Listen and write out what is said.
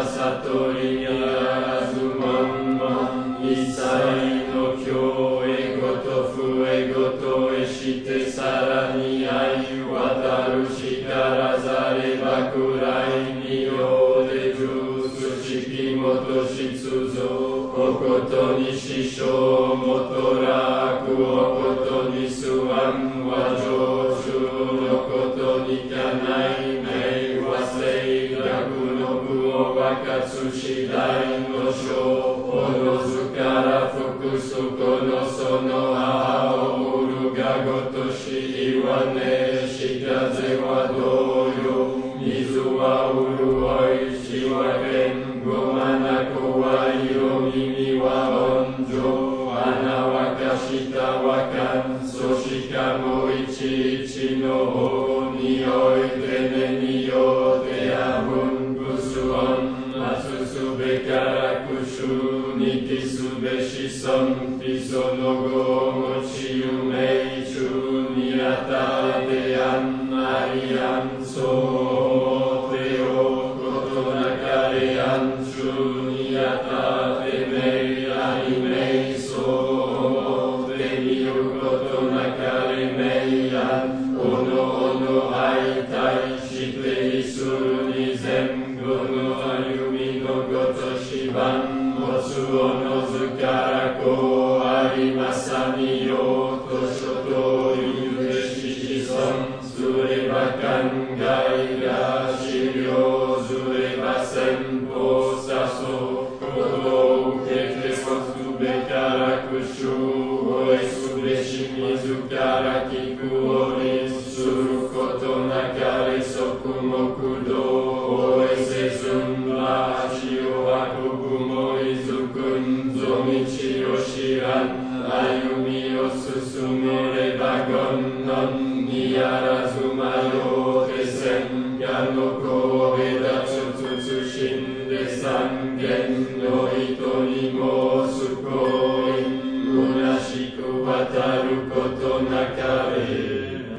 悟りにあらず悶々一切の境へごと不へごとへしてさらに愛渡るしからざればくらいにようで術式もとしつぞおことに師匠もと楽おことにすわんは上手のことにかない名は聖楽の部を分かつ次第の章おのずから複数このその母を売るがごとしいわねし風は同様水は潤いしは弁護まなこは色耳は温情穴はかしたはかんそしかもいちいちの方においてねにようてあぶんぶすおんまつすべからくしゅうにきすべしそんぴそのごもちゆめいちゅうにあたてあんまりあんそうておことなかれあんちゅうにあたてめいありめいそうてみることなかれめいあんおのおの相対していするに全部の歩みのごとしばんもつおのずからこうありまさにようとしょというべし子孫ずれば考えが資料ずれば先方さそうことを受けてそつべからくしゅうおいすべし自ら聞くおりすることなかれ即目道おいせずんば足を運ぶもいずくんぞ道を知らん歩みを進めればごんのんにあらずまようて千家の子を隔つつつしんで三軒の人に申す行為虚しく渡ることなか